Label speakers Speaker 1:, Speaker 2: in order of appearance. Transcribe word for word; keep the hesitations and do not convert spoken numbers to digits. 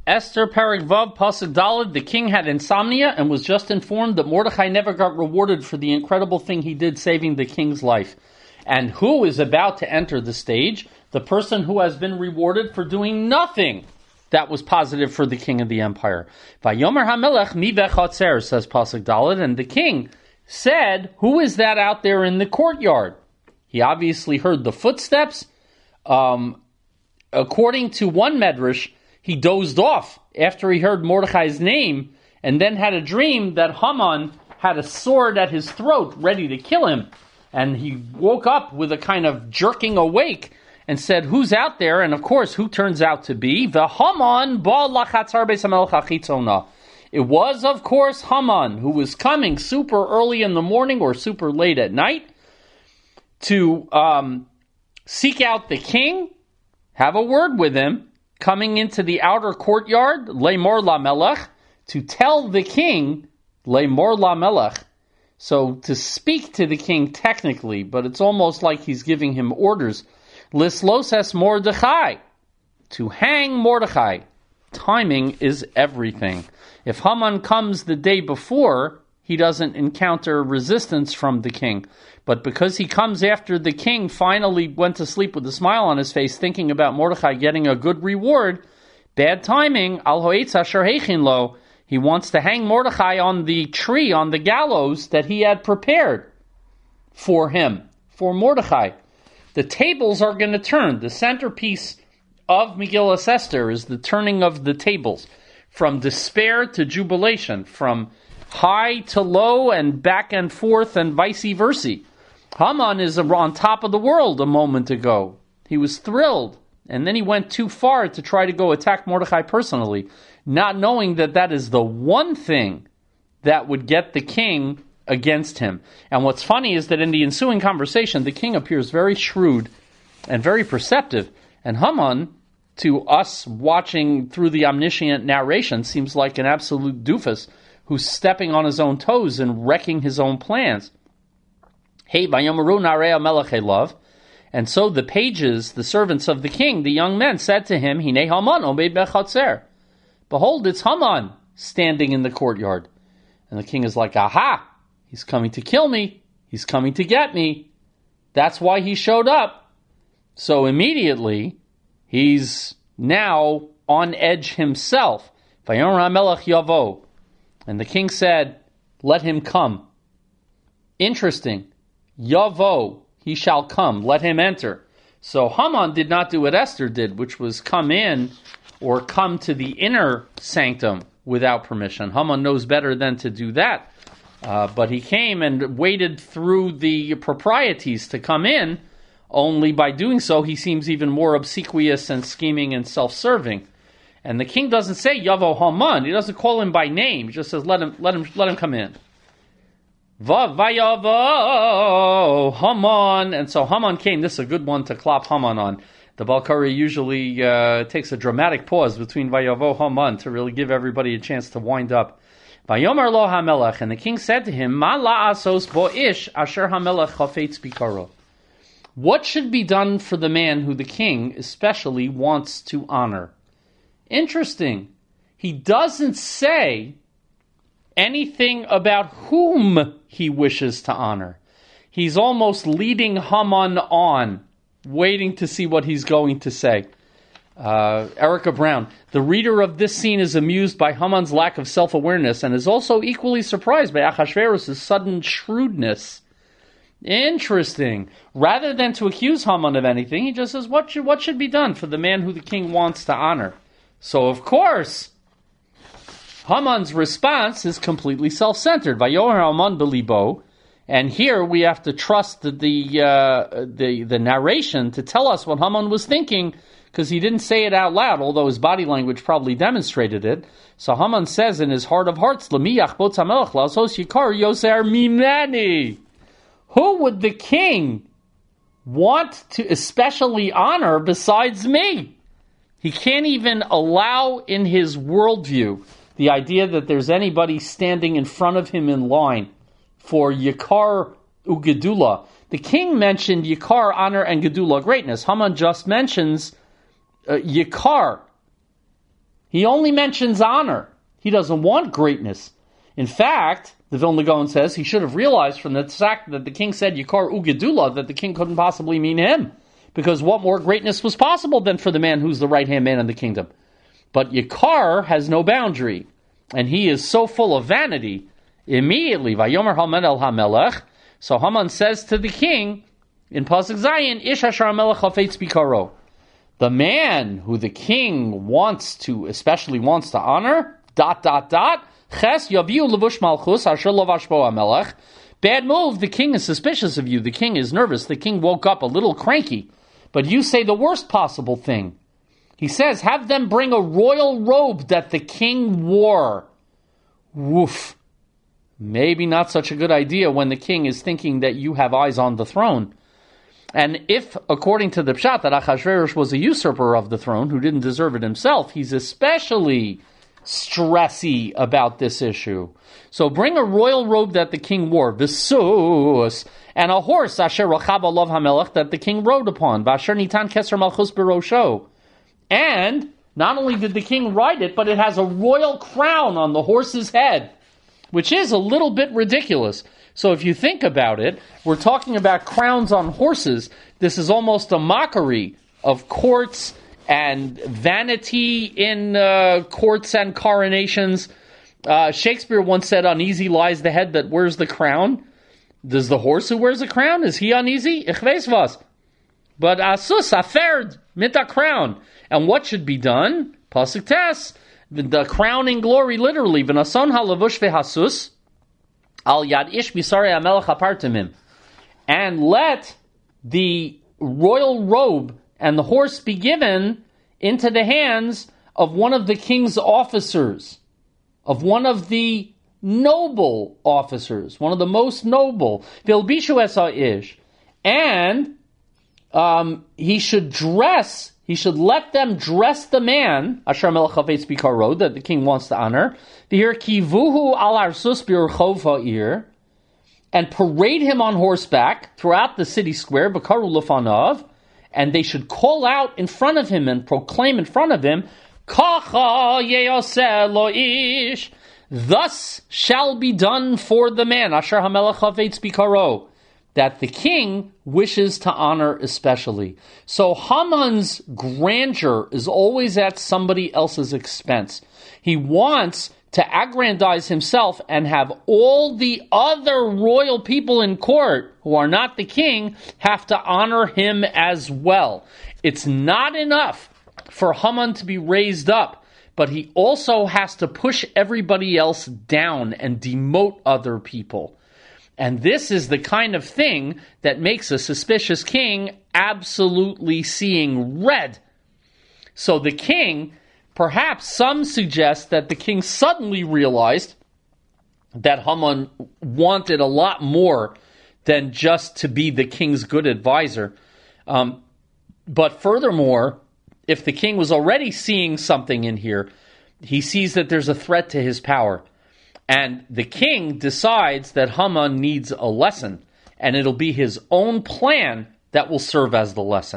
Speaker 1: Esther Perek Vav Pasuk Daled, the king had insomnia and was just informed that Mordechai never got rewarded for the incredible thing he did saving the king's life. And who is about to enter the stage? The person who has been rewarded for doing nothing that was positive for the king of the empire. Vayomer HaMelech mi vechatzer, says Pasuk Daled, and the king said, who is that out there in the courtyard? He obviously heard the footsteps. Um, according to one medrash, he dozed off after he heard Mordechai's name and then had a dream that Haman had a sword at his throat ready to kill him. And he woke up with a kind of jerking awake and said, who's out there? And of course, who turns out to be? The Haman ba lachatzar beis hamelech hachitzona. It was, of course, Haman, who was coming super early in the morning or super late at night to um, seek out the king, have a word with him, coming into the outer courtyard, Lemor LaMelech, to tell the king, Lemor LaMelech, so to speak to the king technically, but it's almost like he's giving him orders, Lislos es Mordechai, to hang Mordechai. Timing is everything. If Haman comes the day before, he doesn't encounter resistance from the king. But because he comes after the king finally went to sleep with a smile on his face, thinking about Mordechai getting a good reward, bad timing, al hoetz asher heichin lo, he wants to hang Mordechai on the tree, on the gallows that he had prepared for him, for Mordechai. The tables are going to turn. The centerpiece of Megillas Esther is the turning of the tables, from despair to jubilation, from high to low and back and forth and vice versa. Haman is on top of the world a moment ago. He was thrilled, and then he went too far to try to go attack Mordechai personally, not knowing that that is the one thing that would get the king against him. And what's funny is that in the ensuing conversation, the king appears very shrewd and very perceptive, and Haman, to us watching through the omniscient narration, seems like an absolute doofus who's stepping on his own toes and wrecking his own plans. Hey, Vayomeru Narei HaMelech love. And so the pages, the servants of the king, the young men, said to him, Hinei Haman omed bechatzer. Behold, it's Haman standing in the courtyard. And the king is like, aha, he's coming to kill me. He's coming to get me. That's why he showed up. So immediately, he's now on edge himself. Vayomer HaMelech yavo. And the king said, let him come. Interesting. Yavo, he shall come, let him enter. So Haman did not do what Esther did, which was come in or come to the inner sanctum without permission. Haman knows better than to do that. Uh, but he came and waded through the proprieties to come in. Only by doing so, he seems even more obsequious and scheming and self-serving. And the king doesn't say Yavo Haman. He doesn't call him by name. He just says, let him, let him, let him come in. Vayavo Haman. And so Haman came. This is a good one to clap Haman on. The Balkari usually uh, takes a dramatic pause between Vayavo Haman to really give everybody a chance to wind up. Vayomer lo HaMelech. And the king said to him, Ma la'asos bo ish asher HaMelech chafetz bikaro. What should be done for the man who the king especially wants to honor? Interesting. He doesn't say anything about whom he wishes to honor. He's almost leading Haman on, waiting to see what he's going to say. Uh, Erica Brown, the reader of this scene is amused by Haman's lack of self-awareness and is also equally surprised by Achashverosh's sudden shrewdness. Interesting. Rather than to accuse Haman of anything, he just says, what should, what should be done for the man who the king wants to honor? So, of course, Haman's response is completely self-centered. Vayomer Haman belibo, and here we have to trust the the, uh, the the narration to tell us what Haman was thinking, because he didn't say it out loud, although his body language probably demonstrated it. So Haman says in his heart of hearts, "Lemi yachbotz hamelech la'asos yikar yoser mimeni." Who would the king want to especially honor besides me? He can't even allow in his worldview the idea that there's anybody standing in front of him in line for Yikar Ugedula. The king mentioned Yikar, honor, and Gedula, greatness. Haman just mentions uh, Yikar. He only mentions honor. He doesn't want greatness. In fact, the Vilna Gaon says he should have realized from the fact that the king said Yikar Ugedula that the king couldn't possibly mean him. Because what more greatness was possible than for the man who's the right-hand man in the kingdom? But Yikar has no boundary. And he is so full of vanity. Immediately, Vayomer Haman el HaMelech. So Haman says to the king, in Pasuk Zayin, Ish Asher HaMelech Hafetz Bikaro. The man who the king wants to, especially wants to honor, dot, dot, dot, Ches Yaviu Levush Malchus Asher Lovash Bo HaMelech. Bad move, the king is suspicious of you. The king is nervous. The king woke up a little cranky. But you say the worst possible thing. He says, have them bring a royal robe that the king wore. Woof. Maybe not such a good idea when the king is thinking that you have eyes on the throne. And if, according to the Pshat, that Achashverosh was a usurper of the throne who didn't deserve it himself, he's especially stressy about this issue. So bring a royal robe that the king wore, v'sus, and a horse, asher rachab alav hamelech, that the king rode upon, v'asher nitan keser malchus berosho. And not only did the king ride it, but it has a royal crown on the horse's head, which is a little bit ridiculous. So if you think about it, we're talking about crowns on horses. This is almost a mockery of courts and vanity in uh, courts and coronations. Uh, Shakespeare once said, uneasy lies the head that wears the crown. Does the horse who wears the crown, is he uneasy? Ich weiß was. But asus, aferd, mit a crown. And what should be done? Pasuk tes, the crowning glory, literally. V'nason halavush vehasus, al yad ish bisarei hamelech apartimim. And let the royal robe and the horse be given into the hands of one of the king's officers, of one of the noble officers, one of the most noble. Vilbishu esa ish. And um, he should dress, he should let them dress the man, Asher Melech Hafetz Bikaro, that the king wants to honor, v'hir kivuhu al arsus b'rchov ha'ir, and parade him on horseback throughout the city square, b'karu lefanav, and they should call out in front of him and proclaim in front of him, Kacha yeyaseh lo ish, thus shall be done for the man, Asher HaMelech Hafetz Bikaro, that the king wishes to honor especially. So Haman's grandeur is always at somebody else's expense. He wants to aggrandize himself and have all the other royal people in court who are not the king have to honor him as well. It's not enough for Haman to be raised up, but he also has to push everybody else down and demote other people. And this is the kind of thing that makes a suspicious king absolutely seeing red. So the king, perhaps some suggest that the king suddenly realized that Haman wanted a lot more than just to be the king's good advisor. Um, but furthermore, if the king was already seeing something in here, he sees that there's a threat to his power. And the king decides that Haman needs a lesson, and it'll be his own plan that will serve as the lesson.